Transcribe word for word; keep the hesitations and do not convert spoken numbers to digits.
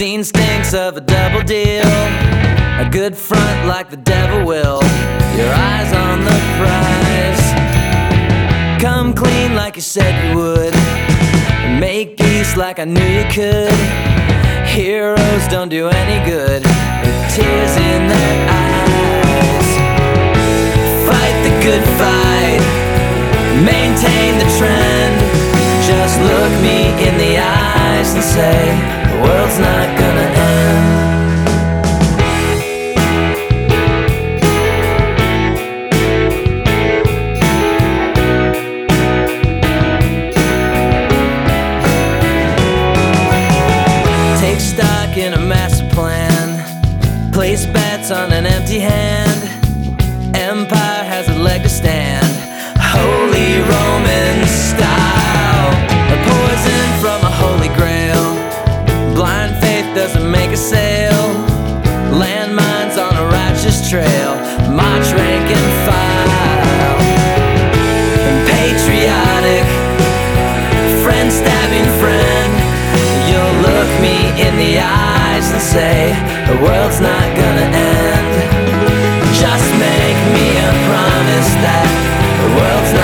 Scene stinks of a double deal, a good front like the devil will. Your eyes on the prize. Come clean like you said you would, make peace like I knew you could. Heroes don't do any good with tears in their eyes. Fight the good fight, maintain the trend. Just look me in the eyes and say the world's not gonna end. Take stock in a master plan, place bets on an empty hand. Empire has a leg to stand, Holy Roman style. A poison from a holy grail, blind faith doesn't make a sale. Landmines on a righteous trail, march rank and file. Patriotic, friend stabbing friend. You'll look me in the eyes and say the world's not gonna end. Just make me a promise that the world's not